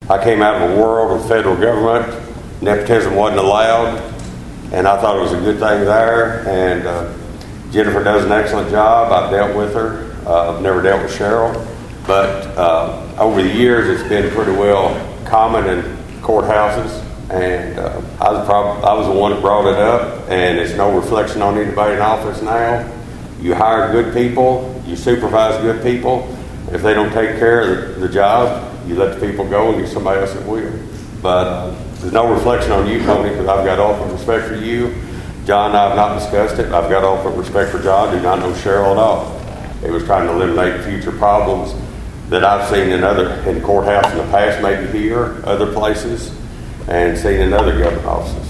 I came out of a world of federal government. Nepotism wasn't allowed, and I thought it was a good thing there. And Jennifer does an excellent job. I've dealt with her. I've never dealt with Cheryl, but over the years it's been pretty well common in courthouses. And I was the one that brought it up, and it's no reflection on anybody in office now. You hire good people, you supervise good people. If they don't take care of the job, you let the people go and get somebody else that will. But there's no reflection on you, Tony, because I've got ultimate respect for you. John and I have not discussed it. I've got ultimate respect for John. Do not know Cheryl at all. It was trying to eliminate future problems that I've seen in courthouse in the past, maybe here, other places, and seen in other government offices.